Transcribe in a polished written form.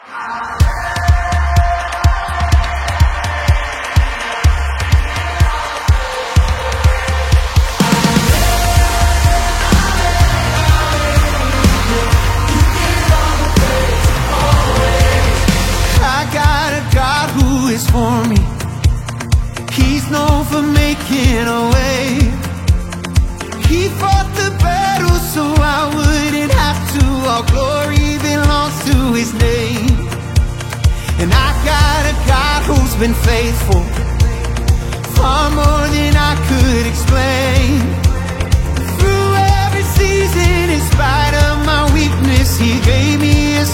For me, he's known for making a way. He fought the battle so I wouldn't have to. All glory belongs to his name. And I got a God who's been faithful, far more than I could explain. Through every season, in spite of my weakness, he gave me a